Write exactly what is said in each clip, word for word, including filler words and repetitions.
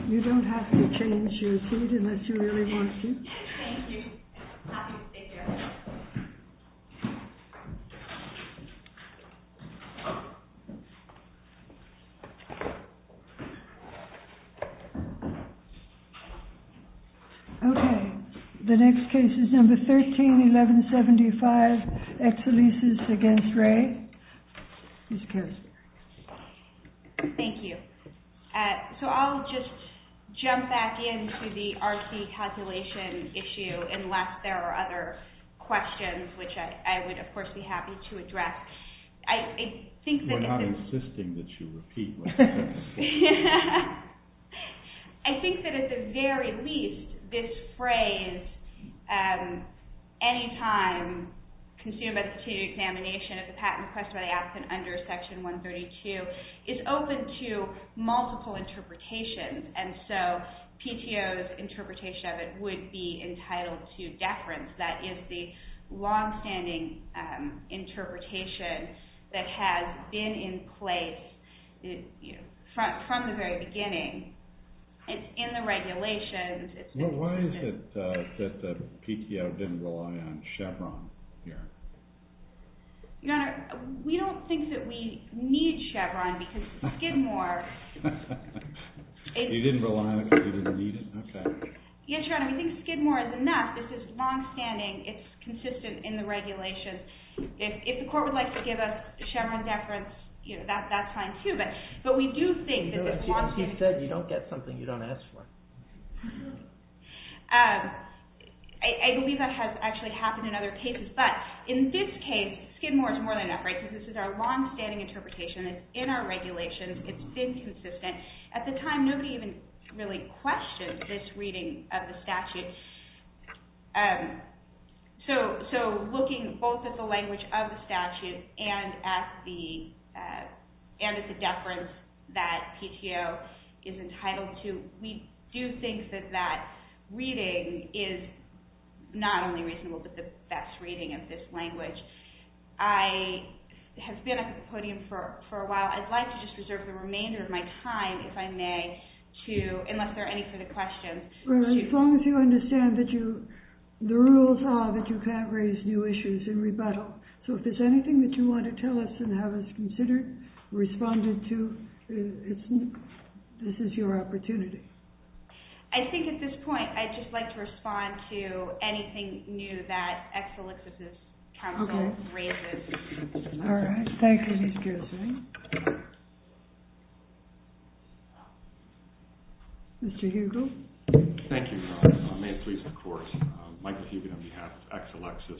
You don't have to change your seat unless you really want to. Thank you. Happy to stay here. Okay. The next case is number thirteen eleven seventy-five, Exelesis against Ray. Miz Carisberry. Thank you. Uh, so I'll just jump back into the R C calculation issue unless there are other questions, which I, I would, of course, be happy to address. I, I think that... We're not it's, insisting that you repeat what you said before. I think that at the very least, this phrase, um, anytime consumed by the continued examination of the patent requested by the applicant under Section one thirty-two, is open to multiple interpretations, and so P T O's interpretation of it would be entitled to deference. That is the longstanding um, interpretation that has been in place it, you know, from, from the very beginning. It's in the regulations. It's well, why is it uh, that the P T O didn't rely on Chevron here? Your Honor, we don't think that we need Chevron because Skidmore... it, you didn't rely on it because you didn't need it? Okay. Yes, Your Honor, we think Skidmore is enough. This is longstanding. It's consistent in the regulations. If, if the court would like to give us Chevron deference, you know, that, that's fine too. But, but we do think that this longstanding... As you said, you don't get something you don't ask for. Um, I, I believe that has actually happened in other cases. But in this case, Skidmore is more than enough, right? Because this is our longstanding interpretation. It's in our regulations. It's been consistent. At the time, nobody even really questioned this reading of the statute. Um, so, so looking both at the language of the statute and at the uh, and at the deference that P T O is entitled to, we do think that that reading is not only reasonable, but the best reading of this language. I have been at the podium for, for a while. I'd like to just reserve the remainder of my time, if I may, to, unless there are any further questions. Well, as long as you understand that you, the rules are that you can't raise new issues in rebuttal. So if there's anything that you want to tell us and have us considered, responded to, it's, this is your opportunity. I think at this point, I'd just like to respond to anything new that Exelixis' counsel okay. raises. All right. Thank you, Miz Carisberry. Mister Hugo. Thank you, uh, may it please the court. Uh, Michael Hugo on behalf of Exelixis.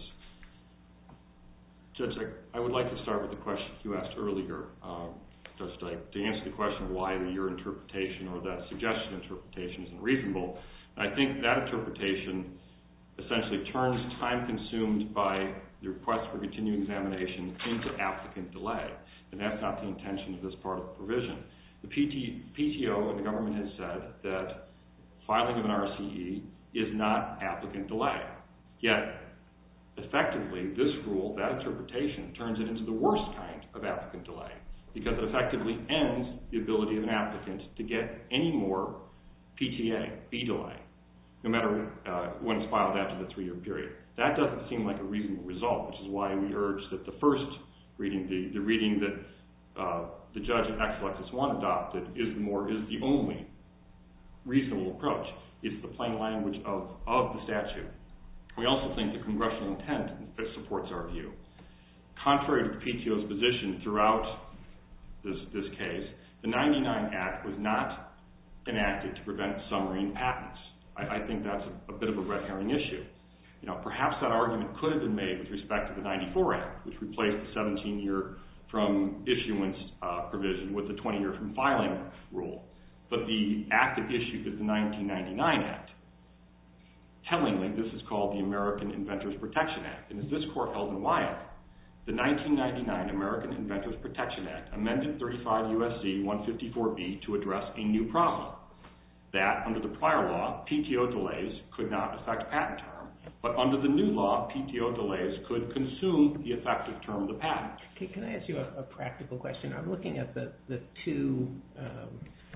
Judge, I, I would like to start with the question you asked earlier, uh, Judge Dyke, to answer the question of why your interpretation or that suggestion interpretation isn't reasonable. I think that interpretation essentially turns time consumed by the request for continuing examination into applicant delay, and that's not the intention of this part of the provision. The P T, P T O and the government has said that filing of an R C E is not applicant delay. Yet, effectively, this rule, that interpretation, turns it into the worst kind of applicant delay because it effectively ends the ability of an applicant to get any more P T A, B delay, no matter uh, when it's filed after the three-year period. That doesn't seem like a reasonable result, which is why we urge that the first reading, the, the reading that uh, the judge at Exelixis one adopted, is the more is the only reasonable approach. It's the plain language of, of the statute. We also think the congressional intent supports our view. Contrary to the P T O's position throughout this, this case, the ninety-nine Act was not enacted to prevent submarine patents. I, I think that's a, a bit of a red herring issue. You know, perhaps that argument could have been made with respect to the ninety-four Act, which replaced the seventeen-year from issuance uh, provision with the twenty-year from filing rule. But the act at issue is the nineteen ninety-nine Act. Tellingly, this is called the American Inventors Protection Act. And as this court held in Wyeth, the nineteen ninety-nine American Inventors Protection Act amended thirty-five U S C one fifty-four B to address a new problem, that under the prior law, P T O delays could not affect patent term, but under the new law, P T O delays could consume the effective term of the patent. Okay, can I ask you a, a practical question? I'm looking at the, the two um,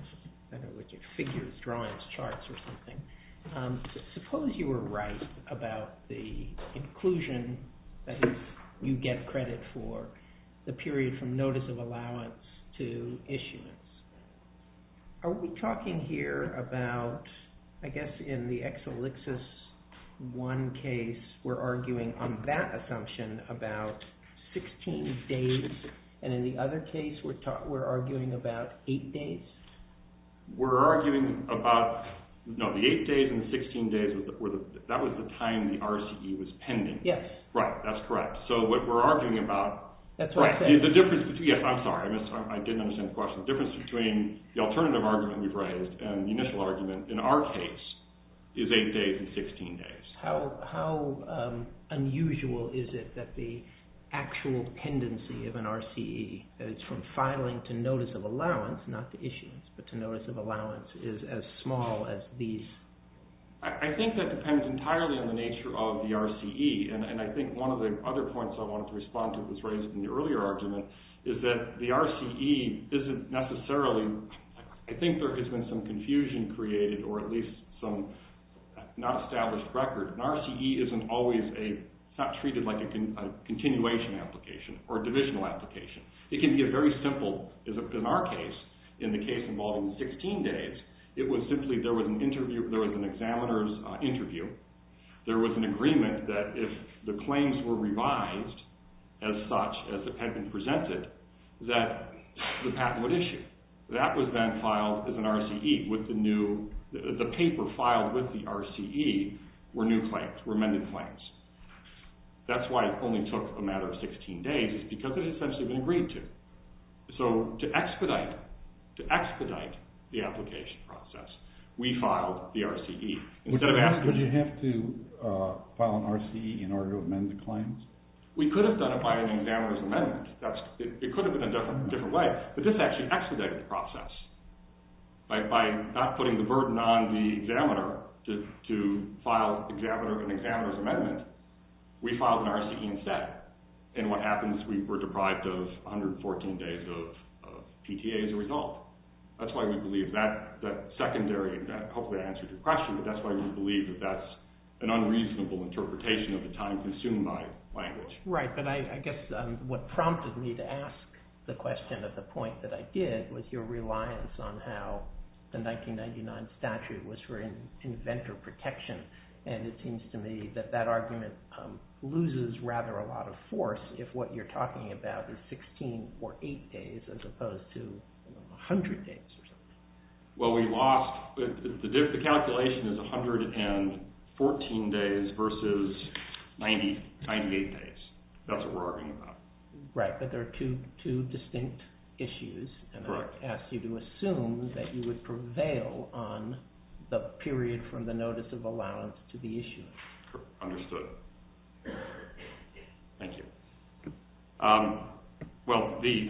I don't know what your figures, drawings, charts, or something. Um, suppose you were right about the inclusion, that is, you get credit for the period from notice of allowance to issuance. Are we talking here about, I guess in the Exelixis one case, we're arguing on that assumption about sixteen days, and in the other case, we're, ta- we're arguing about eight days? We're arguing about, no, the eight days and the sixteen days, was the, were the, that was the time the R C E was pending. Yes. Right, that's correct. So what we're arguing about, that's what right, I said. the, the difference between, yes, I'm sorry, I, missed, I, I didn't understand the question. The difference between the alternative argument we've raised and the initial argument in our case is eight days and sixteen days. How, how um, unusual is it that the actual pendency of an R C E, that it's from filing to notice of allowance, not to issuance, but to notice of allowance, is as small as these? I, I think that depends entirely on the nature of the R C E, and, and I think one of the other points I wanted to respond to that was raised in the earlier argument is that the R C E isn't necessarily, I think there has been some confusion created, or at least some not established record. An R C E isn't always a It's not treated like a, con, a continuation application or a divisional application. It can be a very simple, as in our case, in the case involving sixteen days, it was simply there was an interview, there was an examiner's uh, interview. There was an agreement that if the claims were revised as such, as it had been presented, that the patent would issue. That was then filed as an R C E with the new, the, the paper filed with the R C E were new claims, were amended claims. That's why it only took a matter of sixteen days, is because it had essentially been agreed to. So to expedite, to expedite the application process, we filed the R C E. Instead would, of you asking, have, would you have to uh, file an R C E in order to amend the claims? We could have done it by an examiner's amendment. That's, it, it could have been a different, different way, but this actually expedited the process by, by not putting the burden on the examiner to, to file examiner, an examiner's amendment. We filed an R C E instead. And what happens, we were deprived of one hundred fourteen days of, of P T A as a result. That's why we believe that, that secondary, that, hopefully I answered your question, but that's why we believe that that's an unreasonable interpretation of the time consumed by language. Right, but I, I guess um, what prompted me to ask the question at the point that I did was your reliance on how the nineteen ninety-nine statute was for in, inventor protection. And it seems to me that that argument um, loses rather a lot of force if what you're talking about is sixteen or eight days as opposed to you know, one hundred days or something. Well, we lost, the, the, the calculation is one hundred fourteen days versus ninety, ninety-eight days. That's what we're arguing about. Right, but there are two, two distinct issues, and Correct. I asked you to assume that you would prevail on the period from the notice of allowance to the issuance. Understood. Thank you. Um, well, the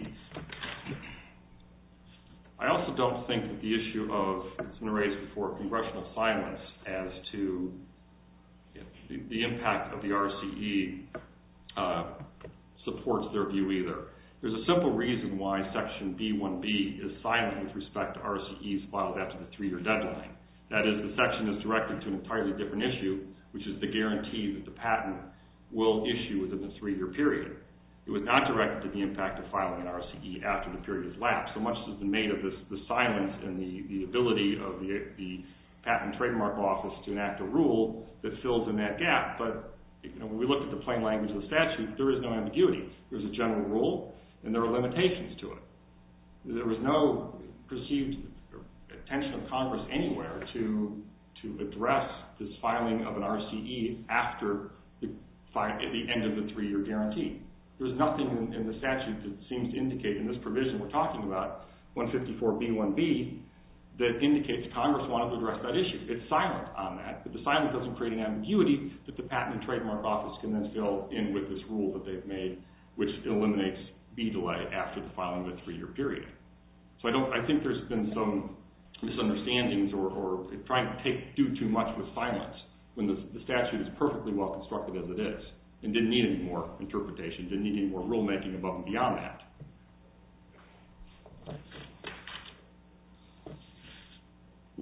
I also don't think that the issue of, it's been raised before, congressional silence as to the, the impact of the R C E uh, supports their view either. There's a simple reason why Section B one B is silent with respect to R C Es filed after the three-year deadline. That is, the section is directed to an entirely different issue, which is the guarantee that the patent will issue within the three-year period. It was not directed to the impact of filing an R C E after the period has lapsed. So much has been made of this, the silence and the, the ability of the, the Patent and Trademark Office to enact a rule that fills in that gap. But you know, when we look at the plain language of the statute, there is no ambiguity. There's a general rule, and there are limitations to it. There was no perceived attention of Congress anywhere to to address this filing of an R C E after the, at the end of the three-year guarantee. There's nothing in, in the statute that seems to indicate, in this provision we're talking about, one fifty-four B one B, that indicates Congress wanted to address that issue. It's silent on that, but the silence doesn't create an ambiguity that the Patent and Trademark Office can then fill in with this rule that they've made, which eliminates B delay after the filing of a three-year period. So I don't. I think there's been some misunderstandings or, or trying to take do too much with silence when the, the statute is perfectly well constructed as it is and didn't need any more interpretation, didn't need any more rulemaking above and beyond that.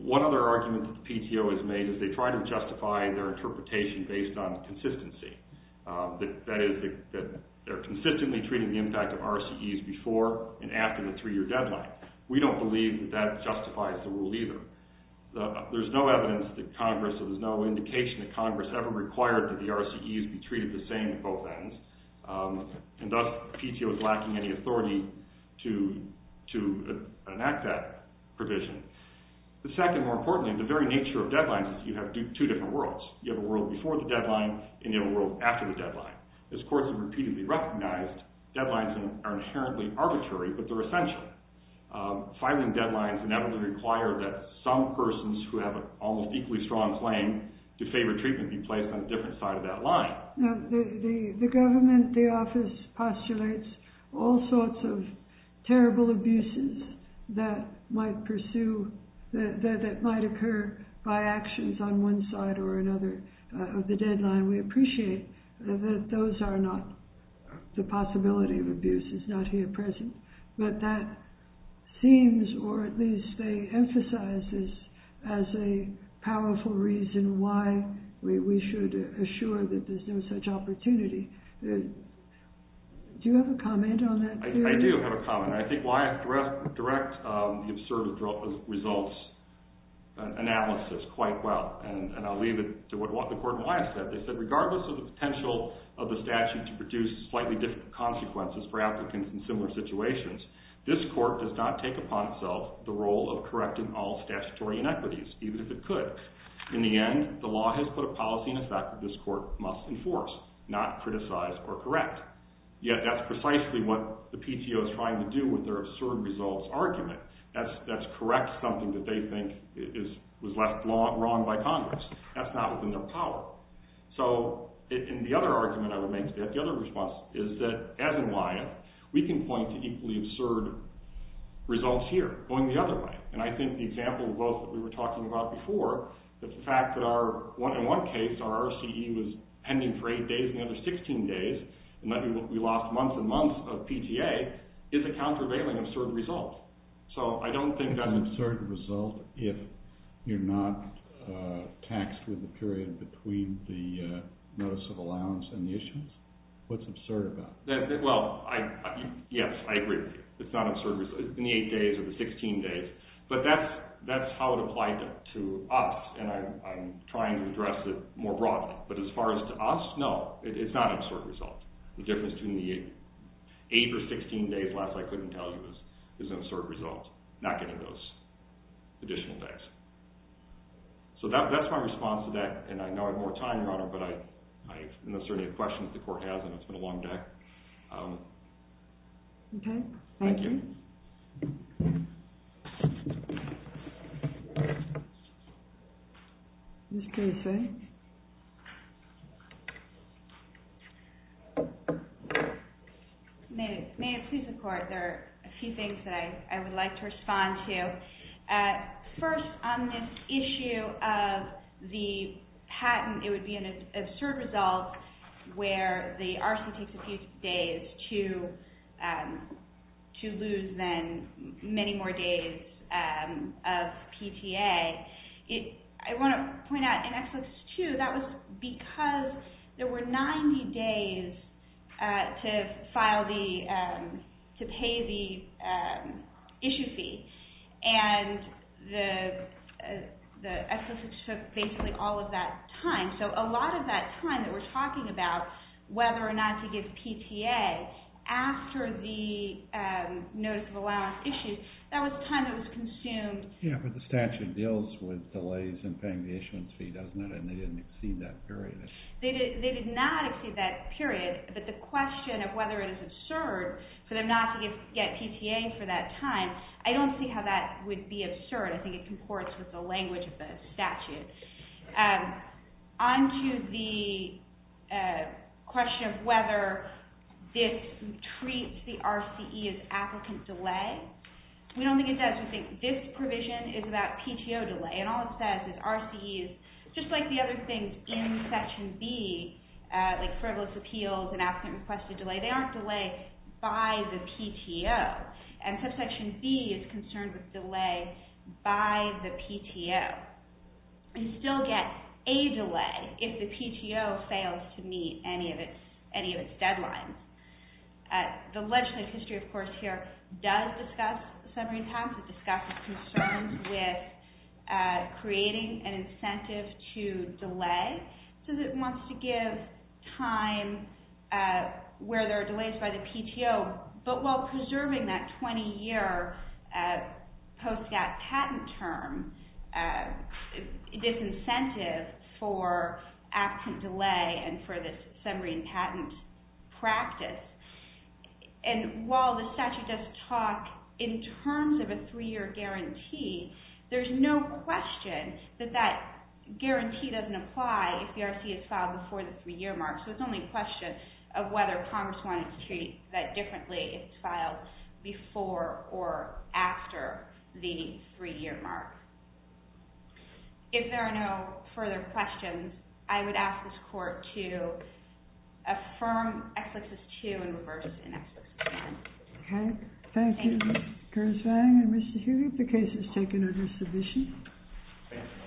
one other argument that the P T O has made is they try to justify their interpretation based on consistency. Uh, that, that is, that, that they're consistently treating the impact of R C Es before and after the three-year deadline. We don't believe that that justifies the rule either. The, there's no evidence that Congress, or there's no indication that Congress ever required that the R C Es be treated the same at both ends, um, and thus the P T O is lacking any authority to, to uh, enact that provision. The second, more importantly, the very nature of deadlines is you have two different worlds. You have a world before the deadline, and you have a world after the deadline. As courts have repeatedly recognized, deadlines are inherently arbitrary, but they're essential. Um, filing deadlines inevitably require that some persons who have an almost equally strong claim to favored treatment be placed on a different side of that line. Now, the, the, the government, the office postulates all sorts of terrible abuses that might pursue, that, that, that might occur by actions on one side or another uh, of the deadline. We appreciate uh, that those are not, the possibility of abuse is not here present, but that seems, or at least they emphasize this as a powerful reason why we, we should assure that there's no such opportunity. Uh, do you have a comment on that? I, I do have a comment. I think Wyeth direct, direct um, the absurd results analysis quite well, and, and I'll leave it to what, what the court in Wyeth said. They said, regardless of the potential of the statute to produce slightly different consequences for applicants in similar situations, this court does not take upon itself the role of correcting all statutory inequities, even if it could. In the end, the law has put a policy in effect that this court must enforce, not criticize or correct. Yet that's precisely what the P T O is trying to do with their absurd results argument. That's, that's correct something that they think is, was left long, wrong by Congress. That's not within their power. So it, in the other argument I would make to that, the other response is that, as in Wyeth, we can point to equally absurd results here, going the other way. And I think the example of both that we were talking about before, that the fact that our, one, in one case, our R C E was pending for eight days and the other sixteen days, and that we, we lost months and months of P T A, is a countervailing absurd result. So I don't think that's an absurd result if you're not uh, taxed with the period between the uh, notice of allowance and the issuance. What's absurd about it? That, that, well, I, I, yes, I agree with you. It's not absurd in the eight days or the sixteen days, but that's that's how it applied to, to us, and I'm, I'm trying to address it more broadly. But as far as to us, no, it, it's not an absurd result. The difference between the eight, eight or sixteen days less, I couldn't tell you, is, is an absurd result, not getting those additional days. So that, that's my response to that, and I know I have more time, Your Honor, but I, I unless there are any questions the court has, and it's been a long day. Um, okay, thank, thank you. you. Miz Casey. May, may it please the court, there are a few things that I, I would like to respond to. Uh, first, on this issue of the patent, it would be an absurd result where the R C takes a few days to um, to lose then many more days um, of P T A. It, I want to point out in Exelix two, that was because there were ninety days uh, to file the, um, to pay the um, issue fee, and the uh, the Exelix took basically all of that time. So a lot of that time that we're talking about, whether or not to give P T A after the um, notice of allowance issued, that was time that was consumed. Yeah, but the statute deals with delays in paying the issuance fee, doesn't it? And they didn't exceed that period. They did, they did not exceed that period, but the question of whether it is absurd for them not to give, get P T A for that time, I don't see how that would be absurd. I think it comports with the language of the statute. Um, on to the uh, question of whether this treats the R C E as applicant delay. We don't think it does. We think this provision is about P T O delay, and all it says is R C Es, just like the other things in Section B, uh, like frivolous appeals and applicant requested delay, they aren't delayed by the P T O. And subsection B is concerned with delay by the P T O. You still get a delay if the P T O fails to meet any of its any of its deadlines. Uh, the legislative history, of course, here does discuss submarine patents. It discusses concerns with uh, creating an incentive to delay, so that it wants to give time uh, where there are delays by the P T O, but while preserving that twenty-year uh, post-GATT patent term uh, disincentive for applicant delay and for this submarine patent practice. And while the statute does talk in terms of a three-year guarantee, there's no question that that guarantee doesn't apply if the R C is filed before the three-year mark. So it's only a question of whether Congress wanted to treat that differently if it's filed before or after the three-year mark. If there are no further questions, I would ask this Court to affirm Ex Lixis two and reverse in Ex Lixis one. Okay. Thank, Thank you, Miz Kurzweil and Mister Hughes. The case is taken under submission. Thank you.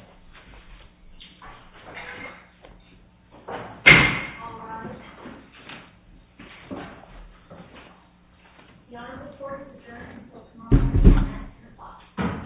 All rise. The Honorable Court is adjourned until tomorrow morning at ten o'clock.